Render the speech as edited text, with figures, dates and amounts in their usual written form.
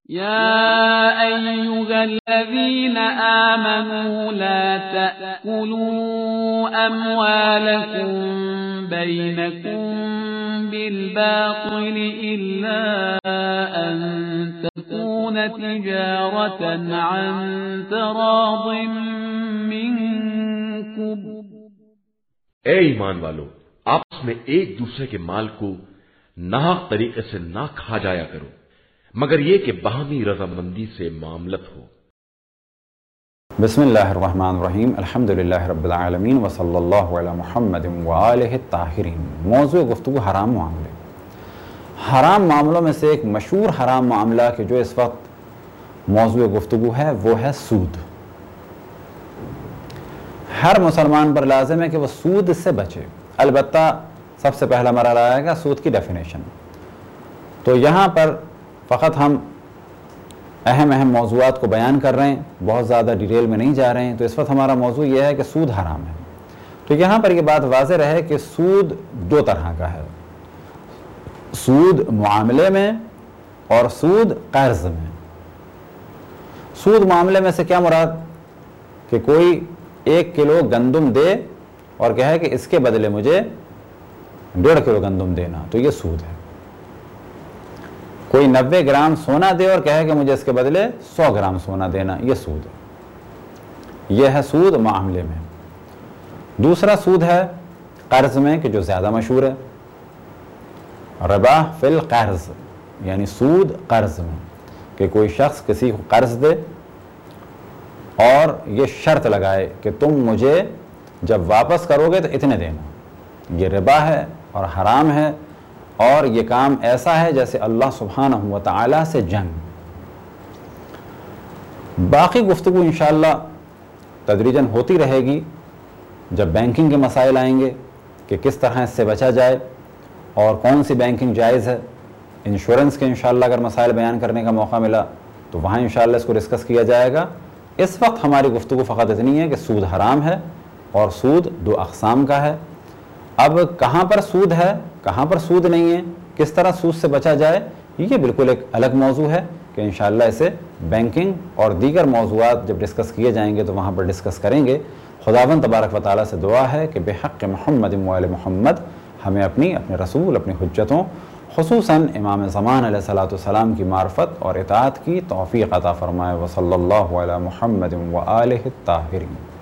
يا أيها الذين آمنوا لا تأكلوا أموالكم بينكم بالباطل إلا أن تكون تجارة عن تراض منكم. اے ایمان والو، آپس میں ایک دوسرے کے مال کو ناحق طریقے سے نہ کھا جایا کرو مگر یہ کہ باہمی رضامندی سے معاملت ہو. بسم اللہ الرحمن الرحیم. الحمدللہ رب العالمین وصلی اللہ علی محمد وآلہ الطاہرین. موضوع گفتگو حرام معاملے. حرام معاملوں میں سے ایک مشہور حرام معاملہ کہ جو اس وقت موضوع گفتگو ہے وہ ہے سود. ہر مسلمان پر لازم ہے کہ وہ سود سے بچے. البتہ سب سے پہلا مرحلہ آئے گا سود کی ڈیفینیشن. تو یہاں پر فقط ہم اہم موضوعات کو بیان کر رہے ہیں، بہت زیادہ ڈیٹیل میں نہیں جا رہے ہیں. تو اس وقت ہمارا موضوع یہ ہے کہ سود حرام ہے. تو یہاں پر یہ بات واضح رہے کہ سود دو طرح کا ہے، سود معاملے میں اور سود قرض میں. سود معاملے میں سے کیا مراد؟ کہ کوئی 1 کلو گندم دے اور کہے کہ اس کے بدلے مجھے 1.5 کلو گندم دینا، تو یہ سود ہے. کوئی 90 گرام سونا دے اور کہے کہ مجھے اس کے بدلے 100 گرام سونا دینا، یہ سود ہے. یہ ہے سود معاملے میں. دوسرا سود ہے قرض میں کہ جو زیادہ مشہور ہے، ربا فی القرض، یعنی سود قرض میں، کہ کوئی شخص کسی کو قرض دے اور یہ شرط لگائے کہ تم مجھے جب واپس کرو گے تو اتنے دینا. یہ ربا ہے اور حرام ہے، اور یہ کام ایسا ہے جیسے اللہ سبحانہ و تعالیٰ سے جنگ. باقی گفتگو انشاءاللہ تدریجاً ہوتی رہے گی جب بینکنگ کے مسائل آئیں گے کہ کس طرح اس سے بچا جائے اور کون سی بینکنگ جائز ہے. انشورنس کے انشاءاللہ اگر مسائل بیان کرنے کا موقع ملا تو وہاں انشاءاللہ اس کو ڈسکس کیا جائے گا. اس وقت ہماری گفتگو فقط اتنی ہے کہ سود حرام ہے اور سود 2 اقسام کا ہے. اب کہاں پر سود ہے، کہاں پر سود نہیں ہے، کس طرح سود سے بچا جائے، یہ بالکل ایک الگ موضوع ہے کہ انشاءاللہ اسے بینکنگ اور دیگر موضوعات جب ڈسکس کیے جائیں گے تو وہاں پر ڈسکس کریں گے. خداوند تبارک و تعالیٰ سے دعا ہے کہ بحق محمد وآل محمد ہمیں اپنے رسول، اپنی حجتوں، خصوصاً امام زمان علیہ السلام کی معرفت اور اطاعت کی توفیق عطا فرمائے. وصلی اللہ علی محمد وآلہ الطاہرین.